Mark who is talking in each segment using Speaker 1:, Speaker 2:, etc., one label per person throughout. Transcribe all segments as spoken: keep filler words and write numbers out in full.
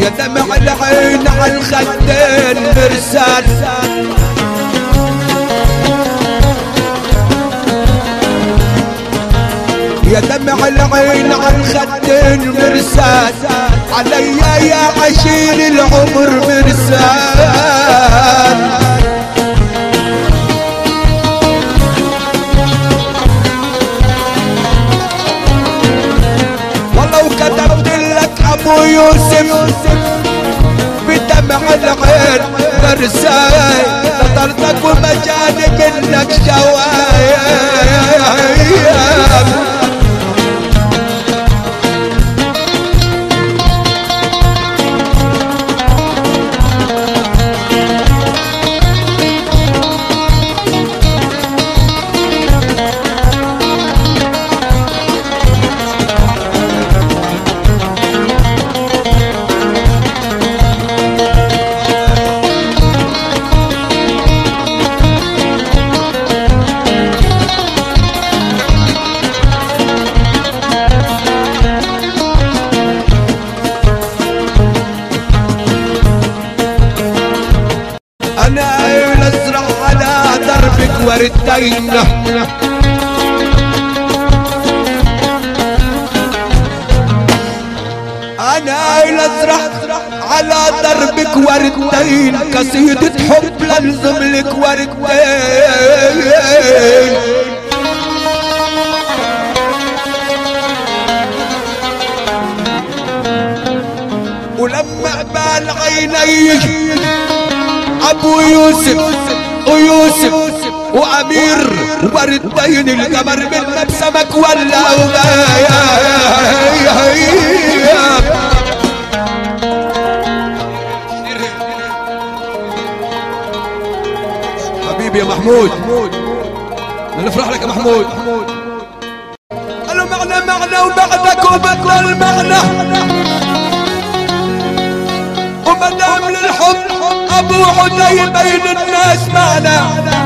Speaker 1: يا دمع العين عالخدين مرسال، يا دمع العين عالخدين مرسال، عليا يا عشير العمر مرسال. ولو كتبت لك ابو يوسف بدمع العين مرسال، نظرتك ومجاني منك شوايا. وردين انا ازرع على دربك وردين، قصيدة حب لنظم لك وردين. ولما بال عيني ابو يوسف ويوسف وامير وردين، القمر من مبسمك ولا وغايا. حبيبي يا محمود، نفرح لك يا محمود. قالوا معنى معنى وبعدك وبدل المعنى، ومدام للحب ابو عدي بين الناس معنا،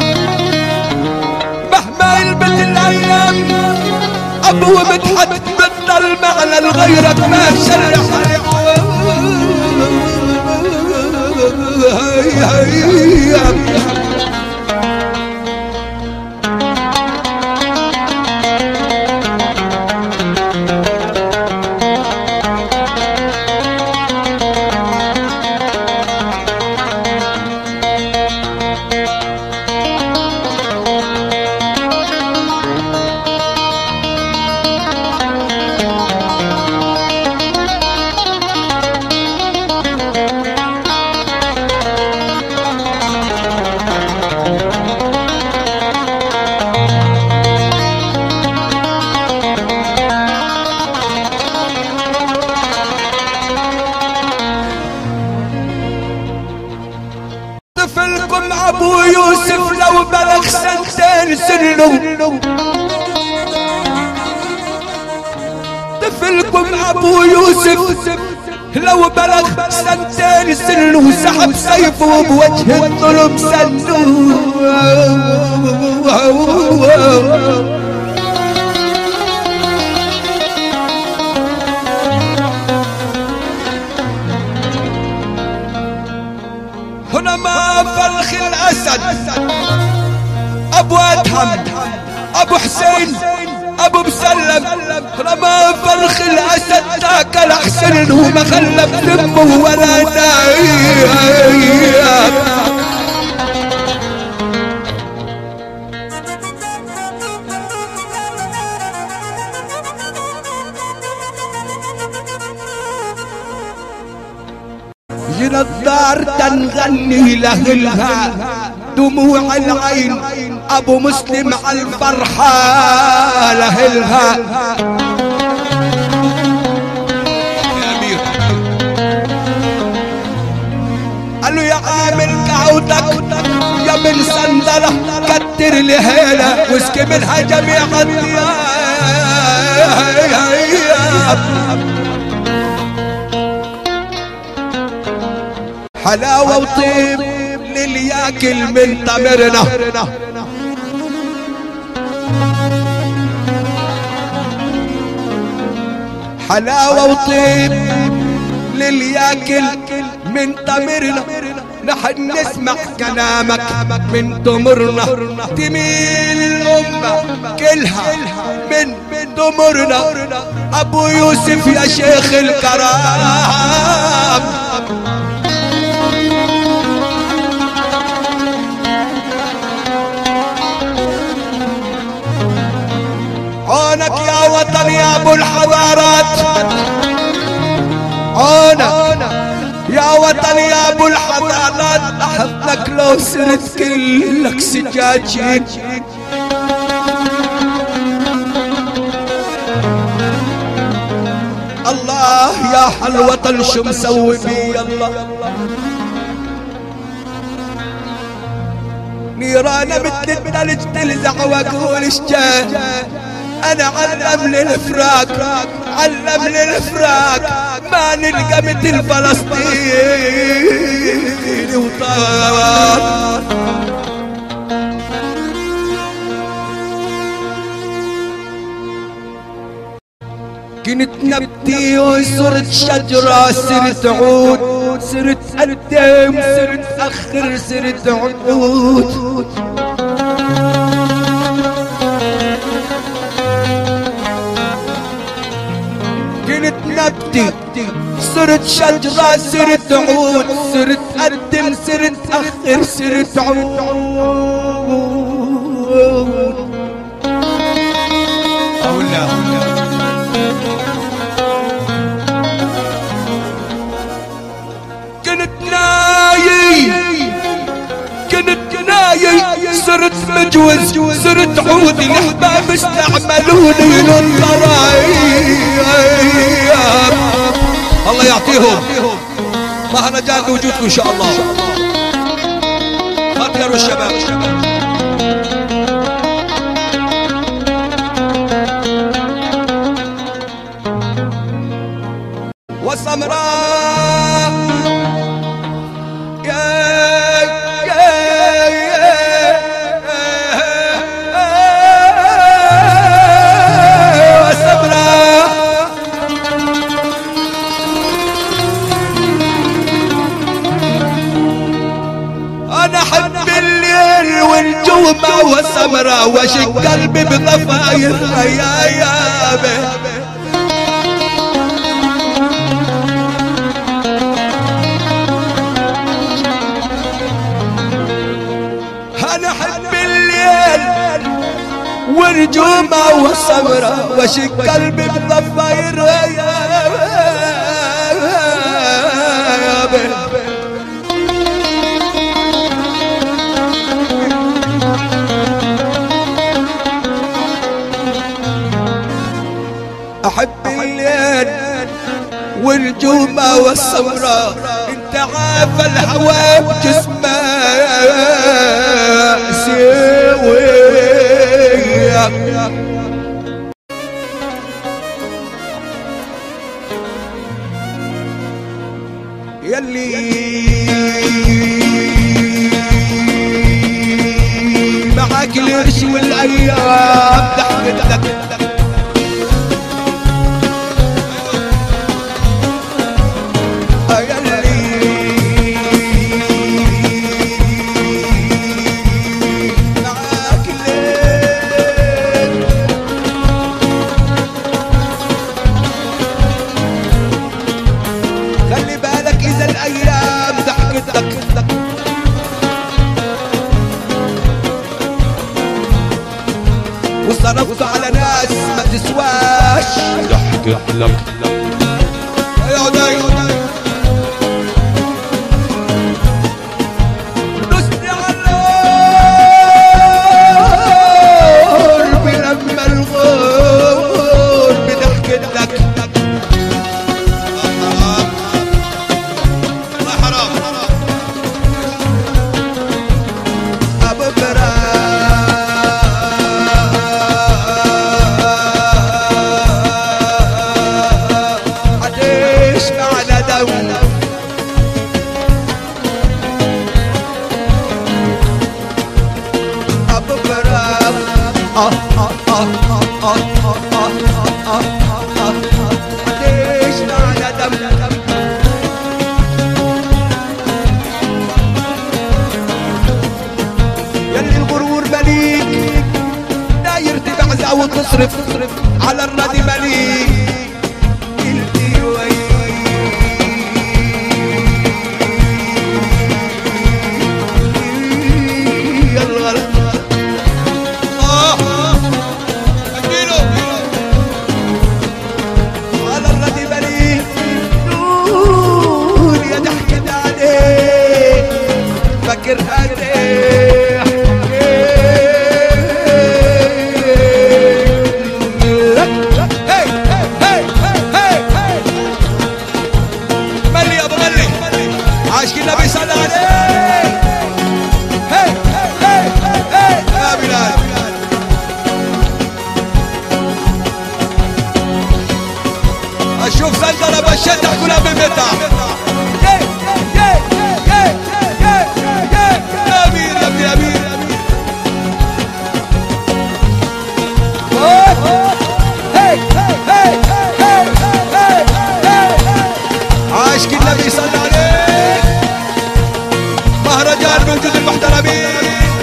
Speaker 1: مهما يلبس الايام ابو مدحت بدل معنى لغيرك ما شرح. طفلكم ابو يوسف لو بلغ سنتين سنه، طفلكم ابو يوسف لو بلغ سنتين سنه، سحب سيفه بوجه الظلم سنه. هنا ما فلخ الاسد ابو ادهم ابو حسين ابو مسلم، هنا ما فلخ الاسد تاكل حسن وما خلف دمه ولا نايم. جينا الدار تنغني لهلها دموع العين، ابو مسلم على الفرحة لهلها. يا امير قالوا يا عامل قعودك يا من صندلة، كتر لي هيلة واسكي منها جميع الدياب. حلاوة وطيب للياكل من تمرنا، حلاوة وطيب اللي ياكل من تمرنا، نحن نسمع كلامك من تمرنا، تميل الأمة كلها من تمرنا. أبو يوسف يا شيخ الكرام، عونك يا وطن يا ابو الحضارات، عونك يا وطن يا ابو الحضارات. احبك لو صرت كلك سجاجين، الله يا حلوة شو مسوي بي الله. نيرانه مثل الثلج تلزع واقول اشجاه، انا علم للفراق علم للفراق، ما نلقى مثل فلسطين وطار. كنت نبتي وصرت شجرة، صرت عود، صرت قدام، صرت أخر، صرت عود. كنت نبتي صرت شجرة، صرت عود، صرت قدم، صرت أخر، صرت عود. أولا كنت نايي كنت نايي، صرت مجوز، صرت عود. الأحباب استعملوني للضرايب، الله يعطيهم مهرجان وجودكم ان شاء الله. خاطروا الشباب وسمراء يا يا يا وسمراء. انا احب الليل والجومة والسمراء، واشق قلبي بضفاير غيابه. انا احب الليل والجومة والسمراء، واشق قلبي بضفاير غيابه. احب الليل والجومة والسمراء، انت عاف الهوى بجسمه سويك. يلي معاك القرش والايام ضحكتك، وصرفت على ناس ما تسواش ضحكت لك. يا وداي دست على الغرب لما الغرب ضحكت لك. الله حرام ابو برا تصرف على الردي مليك فكر هديه ملي يا ابو ملي عاشق النبي صلى عليه يا بلال اشوف سندره بشدها كلها بمتع عاشق النبي صلى عليه مهرجان من جد المحترمين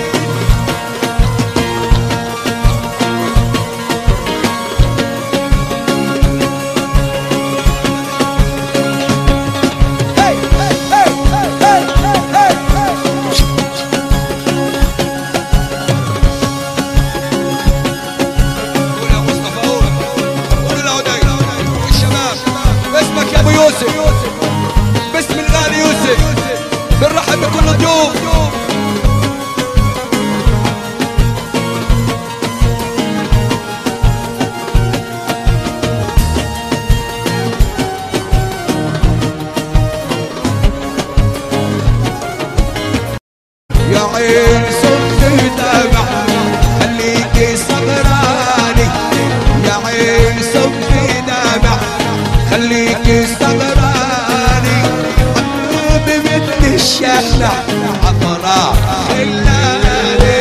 Speaker 1: باسم الغالي يوسف بنرحب بكل الضيوف يا عين صدق دمع خليكي صغراني يا عين صدق دمع خليكي صغراني حبيبي مثل الشحنة عطرة خلاني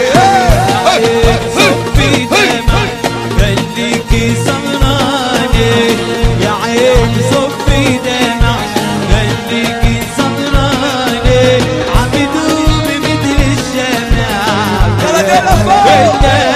Speaker 2: صفي دمع خليكي صغراني يا عين صفي دمع خليكي صغراني عم يدوب مثل الشمع خلاني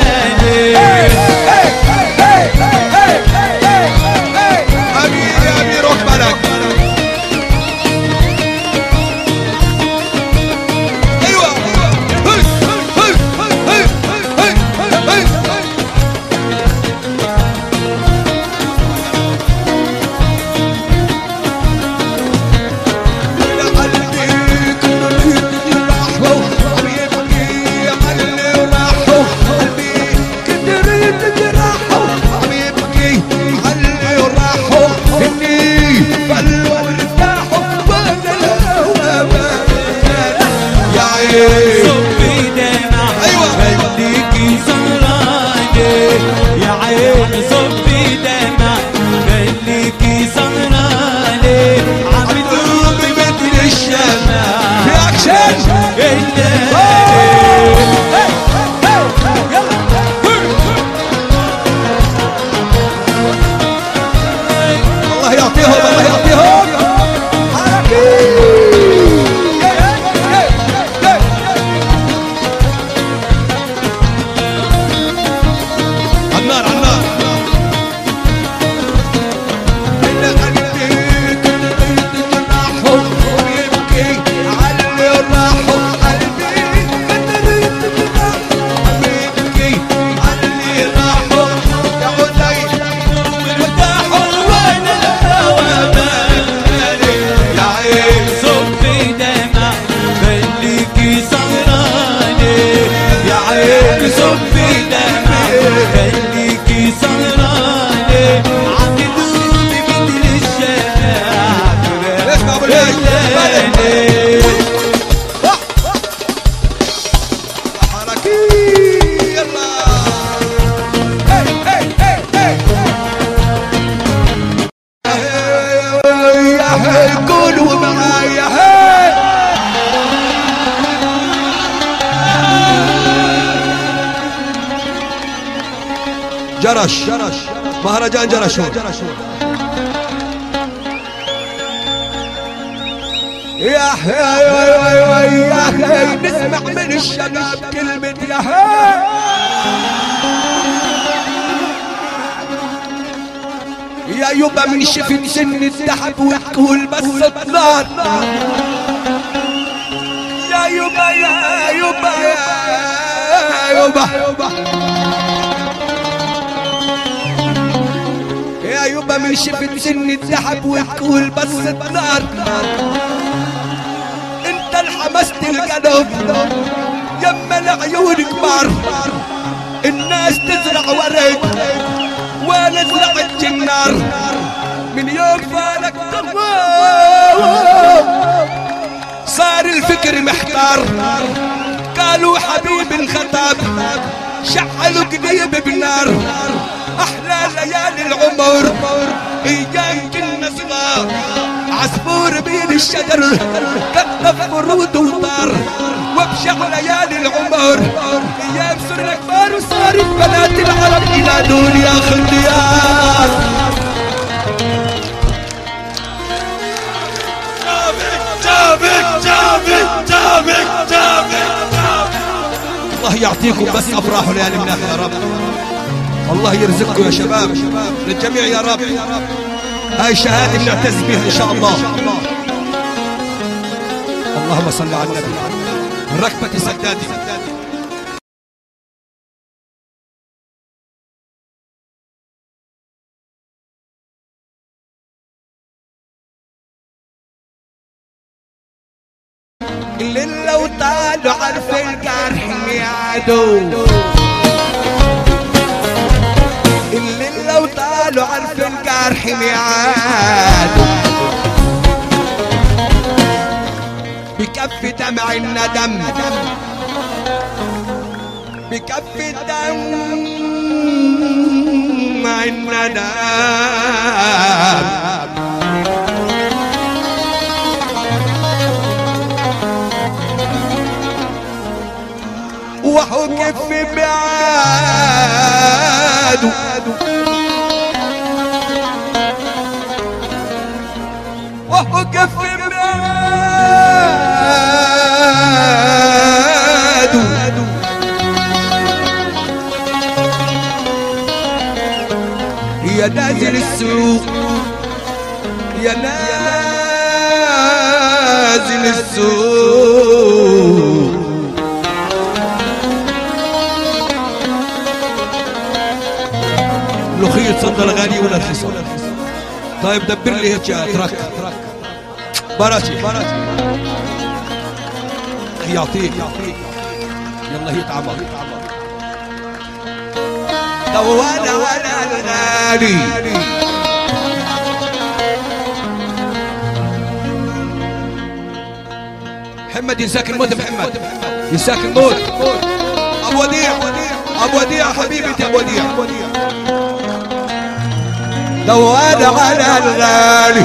Speaker 2: صفي دمع خليكي صغراني يا عين صفي دمع خليكي صغراني عم يدوب مثل الشمع
Speaker 1: في اكشن الله يعطيهم الله يعطيهم
Speaker 2: صفي دمع خليكي صغراني عم يدوب مثل الشمع
Speaker 1: اسمع ابو الهي حركي يلا يا هي قولوا معايا هي جرش مهرجان جرش يا هي يا هي نسمع من الشباب كلمة يا هي يبا من شفت سن الذهب وتقول بس النار يا يبا يا يبا يا يبا يا يبا من شفت سن الذهب وتقول بس النار انت الحمست القلب يما العيون كبار الناس تزرع ورق وانا زرعت النار من يوم فالك صار الفكر محتار قالوا حبيب انخطب شعلوا قديب بنار احلى ليالي العمر ايام كنا صغار عصفور بين الشجر كتف برود وطار وبشع ليالي العمر ايام صرنا كبار وصارت بنات العرب الى دنيا خليار جابك جابك جابك جابك الله يعطيكم بس افراح وليالي مناح يا رب الله يرزقكم يا شباب للجميع يا رب هاي شهادة نعتز بها ان شاء الله اللهم صل على النبي ركبة سدادي اللي لو طالوا عرف الجرح ميعادو اللي لو طالوا عرف الجرح ميعادو بكف دمع الندم بكف دمع الندم وهو كف بعاده وهو كف بعاده يا نازل السوق يا نازل السوق ملوخية صندل غالي ولا رخيصة طيب دبر لي هيك ترك براتي يعطيك يلا يتعمر دوانا ولا الغالي محمد ينساك الموت محمد ينساك الموت ابو وديع ابو وديع حبيبتي ابو وديع دوانا على الغالي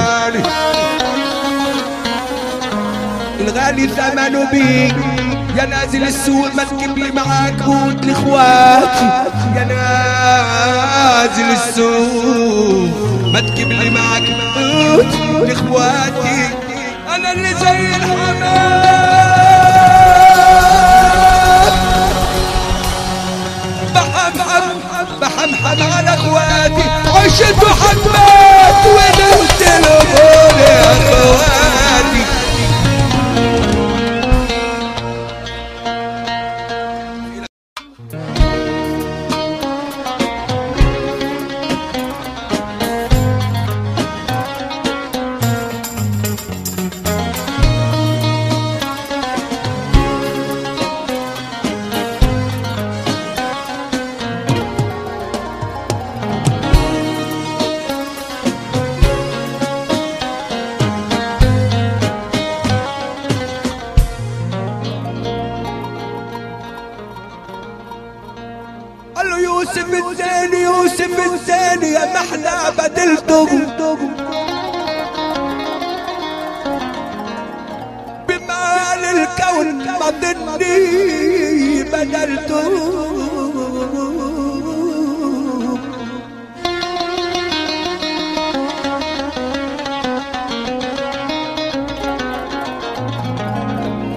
Speaker 1: الغالي ثمنه بيك يا نازل السوق ما تجيب لي معاك بوت لاخواتي يا نازل السوق ما تجيب لي معاك بوت لاخواتي انا اللي زي الحمام بحمحم بحمحم على اخواتي عشت وحمات ونمت الامور يا اخواتي يوسف الزاني يوسف الزاني يا محلى بدلتم بمال الكون ما ضني بدلتم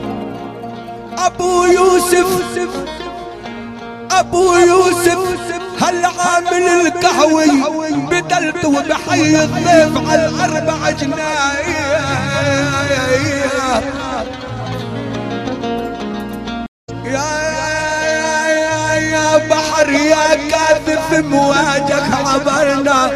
Speaker 1: ابو يوسف ابو يوسف هالعامل القهوي بدلت وبحي الضيف على الاربع جناية يا يا يا بحر يا كاذب مواجك عبرنا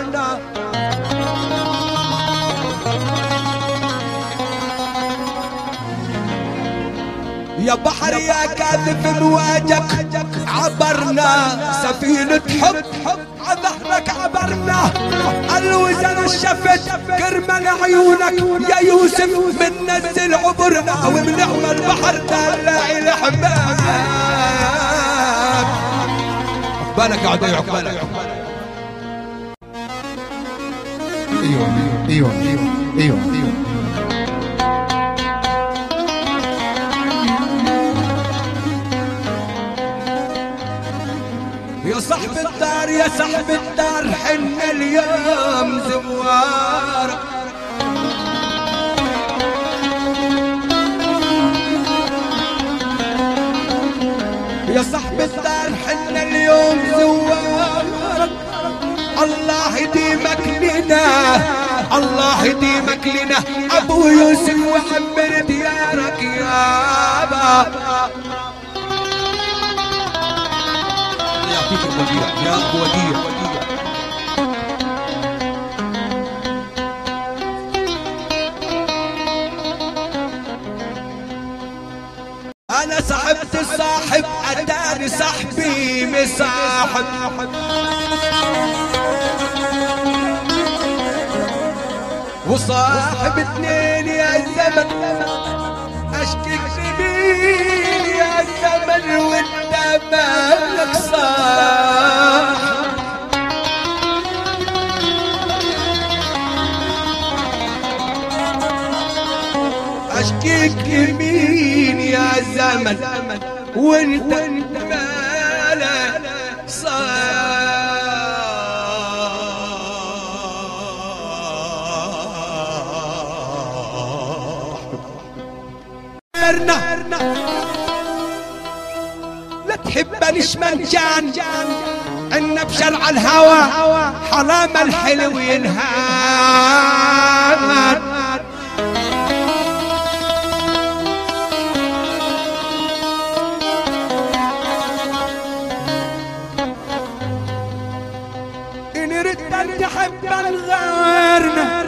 Speaker 1: يا بحر يا كاذب مواجك عبرنا سفينة حب عظهرك عبرنا الوزن الشفت كرمال عيونك يا يوسف من نزل عبرنا وبنعم البحر دلع الحباب عقبالك يا عدي عقبالك
Speaker 3: ايوه ايوه ايوه ايوه ايوه
Speaker 1: يا صاحب الدار يا صاحب الدار حن اليوم زوار يا صاحب الدار حن اليوم زوار الله يديمك لنا الله يديمك لنا ابو يوسف وعمر ديارك يابا يعطيك الوديع يا ابو وديع انا صاحبت الصاحب اتاني صاحبي مصاحب وصاحب اثنين يا زمن اشكيك سبيل يا زمن وانت مالك صاحب اشكيك يمين يا زمن وانت مالك صاحب لا تحبنيش منجان عنا بشرع الهوى حرام الحلو ينهان إن ردت أن تحب غيرنا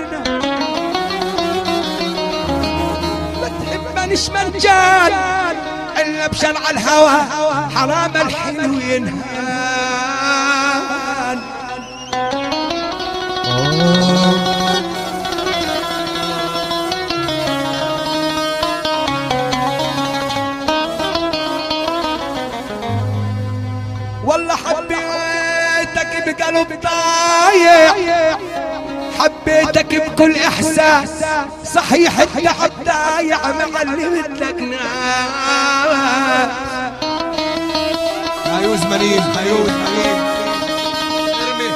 Speaker 1: مانيش منجان الا بشرع الهوى حرام الحلو ينهان والله حبيتك بقلب ضايع حبيتك بكل احساس صحيح التعب ضايع معلمت لك ناس هيوز مليم هيوز مليم ارمي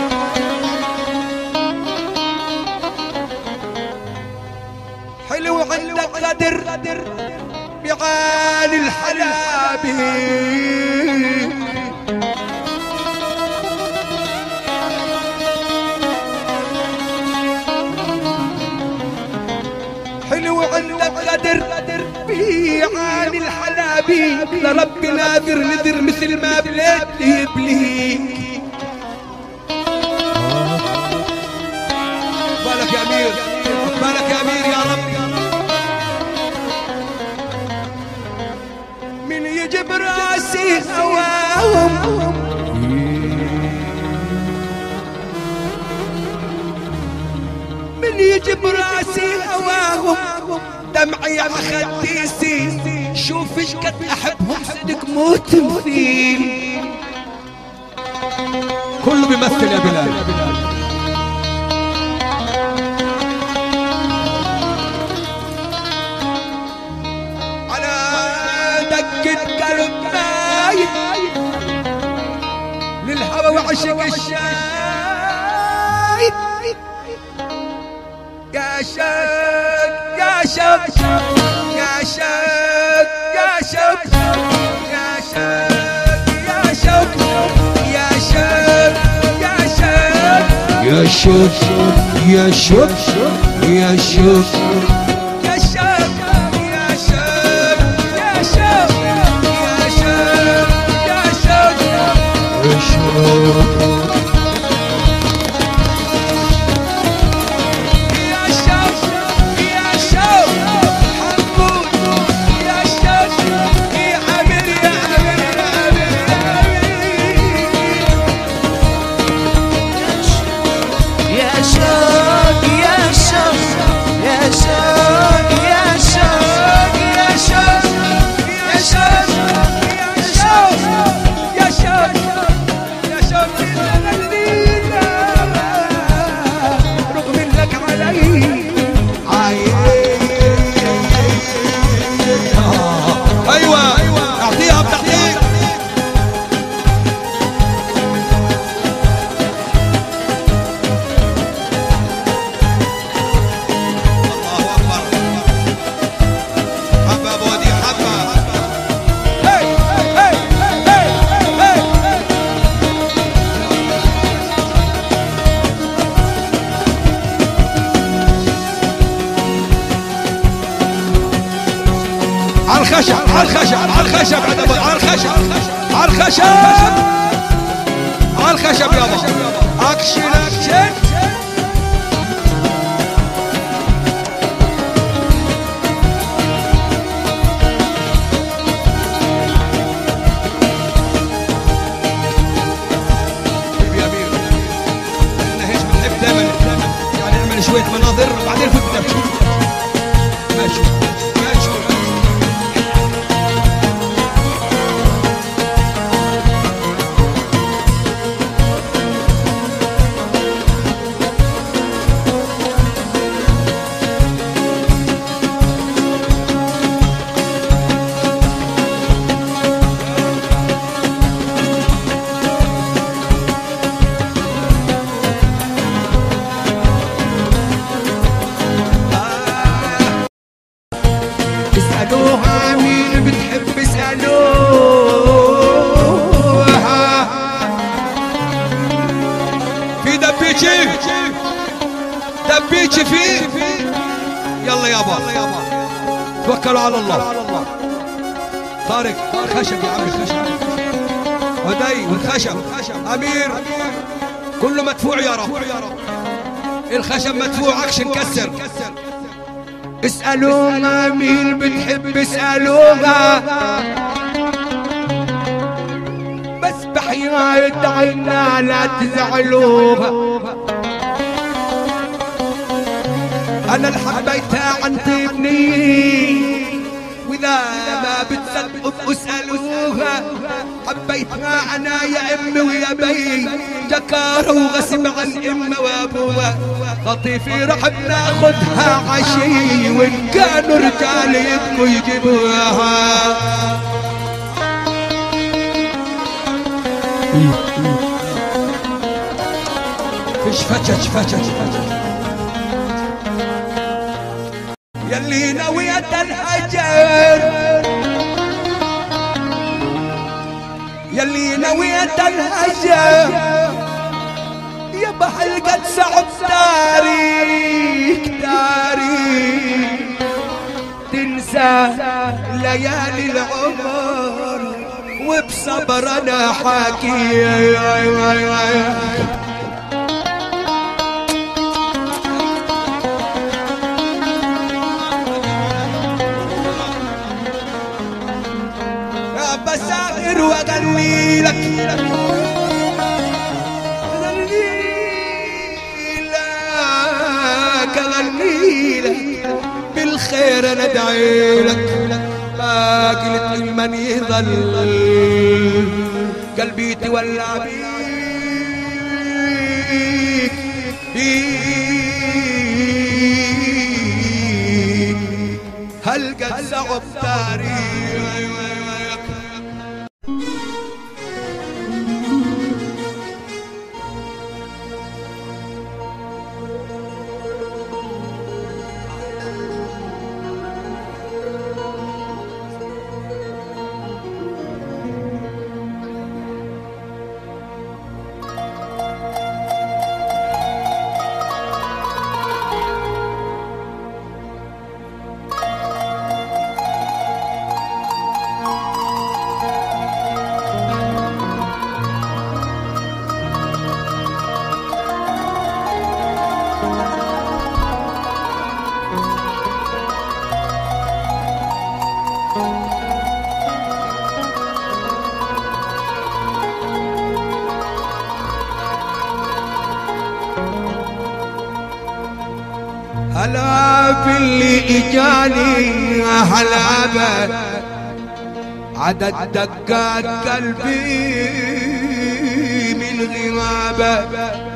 Speaker 1: حلو عندك قدر بعالي الحلابي حلو عندك قدر بعالي الحلابي لربي ناذر نذر مثل ما بليت يبليك بالك يا امير بالك يا امير يا رب من يجيب راسي هواهم من يجيب راسي هواهم دمعي على خديسي شوف ايش قد احبهم صدق مو تمثيل كله بيمثل يا بلال على دقة قلب مايل للهوى وعشق الشايب يا شاك يا شاك يا شاك يا شاك يا شاك يا شاك يا شاك شوف يا شوف يا شوف يا شوف يا شوف يا شوف يا شوف يا شوف يا شوف الخشب على الخشب على الخشب على الخشب على الخشب على الخشب يابا اكشن اكشن يا امير احنا هيك بنحب دائما يعني نعمل شويه مناظر بعدين في الكتاب ماشي ماشي اسألوها مين بتحب اسألوها في دبيتشي دبيتشي في يلا يابا توكلوا على الله طارق خشب يا عمي خشب هدي والخشب امير كله مدفوع يا رب الخشب مدفوع اكشن كسر اسألوها مين بتحب اسألوها بس بحياة عنا لا تزعلوها انا اللي حبيتها عن ابني واذا ما بتصدقوا اسألوها حبيتها انا يا امي ويا بي جكارة وغصب عن امه وابوها خطيفي رح بناخدها عشي وان كانوا رجال يبقوا يجيبوها فيش فتش فتش فتش يلي نوية الهجر يلي نوية الهجر يبا حلقة صعب تاريخ تاريخ تنسى ليالي العمر وبصبر انا حاكي بسافر واغني لك اغني لك بالخير انا ادعي لك باقي لك من يظل قلبي تولع بيك بيك هل قد صعب تاريخ هلا باللي اجاني هلا به عدد دقات قلبي من غيابه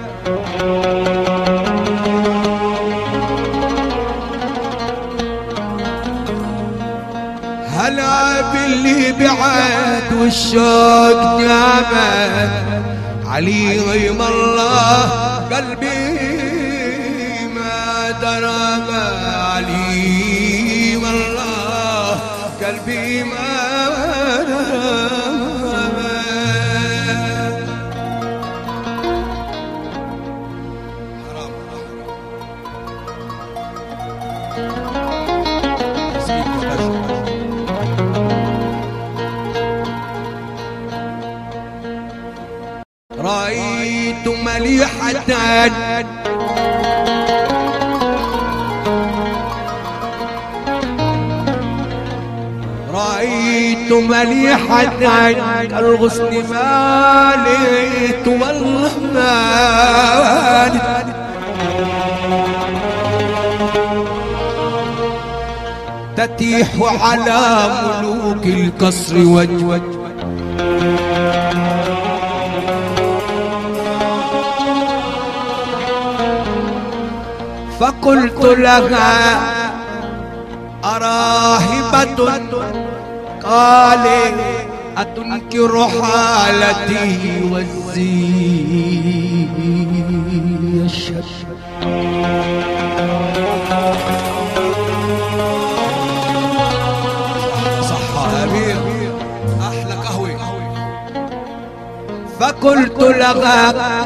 Speaker 1: هلا باللي بعد والشوق جابه علي غيم الله قلبي ما دربه علي والله قلبي ما دربه حرام رأيت مليحة رأيت مليحة الغصن مالت والله مالت تتيح على ملوك القصر وجه فقلت لها أراهبة قال أتنكر حالتي والزي الشر صح أمير أحلى قهوة فقلت لها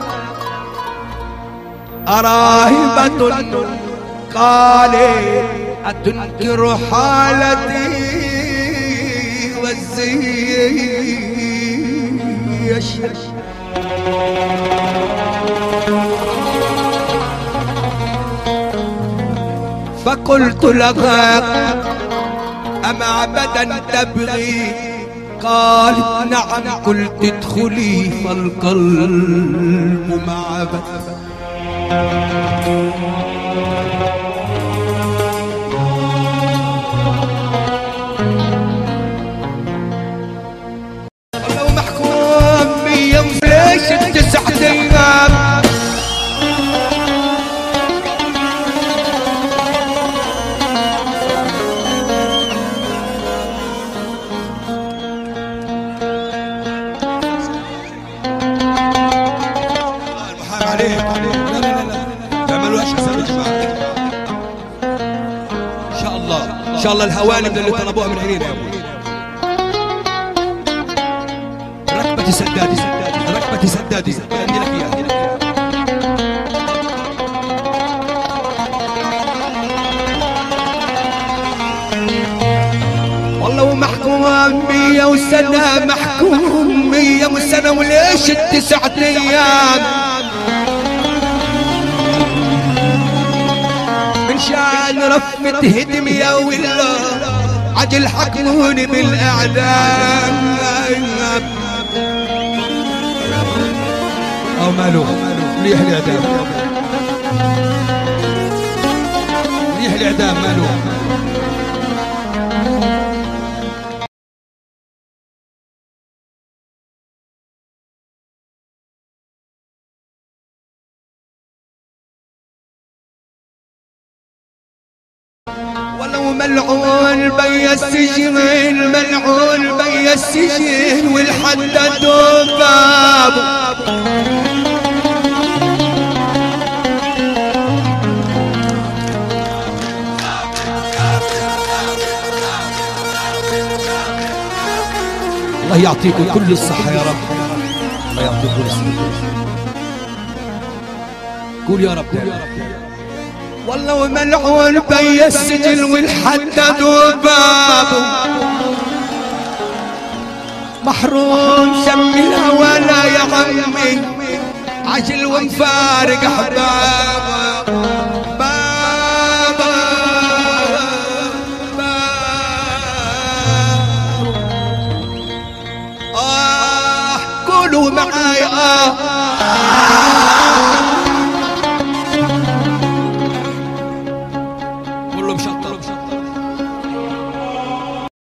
Speaker 1: أراهبة قال أتنكر حالتي والزي الشر فقلت لها أمعبدا تبغي قالت نعم قلت ادخلي فالقلب معبد ولو محكوم بيوم ليش التسع ايام المحام عليك لا لا لا تعملوا ايش حسابي جماعه ان شاء الله ان شاء الله الهوانم اللي طلبوها من عينينا يا ابوي ركبتي سدادي ركبتي سدادي عندي لك اياها والله ومحكوم مية وسنة محكوم مية وسنة وليش التسعة ايام من شان رفة هدم يا ولا عجل حكموني بالاعدام او مالو مليح الاعدام مليح الاعدام مالو ولو ملعون بي السجن ملعون بي السجن والحدد بابه الله يعطيكم كل الصحة يا رب الله يعطيكم كل الصحة قول يا رب يا رب والله ملعون بي السجن والحدد بابه محروم شملها ولا يا عمي عجل ومفارق احبابه بابا بابا آه قولوا معاي آه